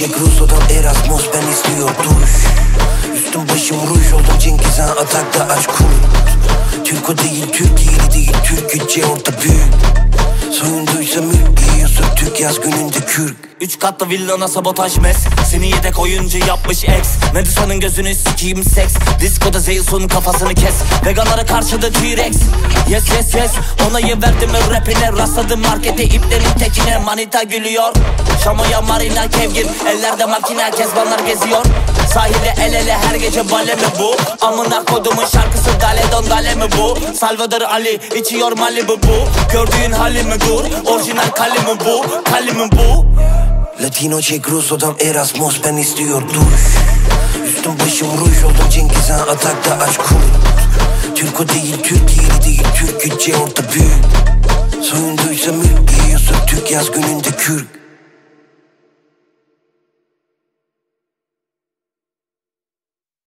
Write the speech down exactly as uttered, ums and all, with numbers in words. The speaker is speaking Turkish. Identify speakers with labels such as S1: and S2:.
S1: Çek Rusya'dan Erasmus, ben istiyor duş. Üstüm başım ruj oldum, Cengiz Han atakta aç kurt. Türko değil, Türkiye'li değil, Türkçe orta büyük. Soyunduysa mülk giyiyorsa Türk, yaz gününde kürk.
S2: Üç katlı villana sabotaj mes. Seni yedek oyuncu yapmış ex. Medusa'nın gözünü sikiyim seks. Diskoda Zeus'un kafasını kes. Veganlara karşı da T-Rex. Yes yes yes, onayı verdim rapine. Rastladım markete iplerin tekine. Manita gülüyor, Şamoya marina kevgir. Ellerde makine, kezbanlar geziyor. Sahilde el ele her gece bale mi bu? Amına kodumun şarkısı Dale Don Dale mi bu? Salvador Ali içiyor Malibu bu. Gördüğün hali mi dur? Orijinal kalemi bu, kalemi bu.
S1: Latino çek Rusya'dan Erasmus, ben istiyor duş. Üstüm başım ruj oldum, Cengiz Han atakta aç kurt. Türko değil, Türkiye'li değil, Türkçe orta büyük. Soyunduysa mülk giyiyorsa Türk, yaz gününde kürk.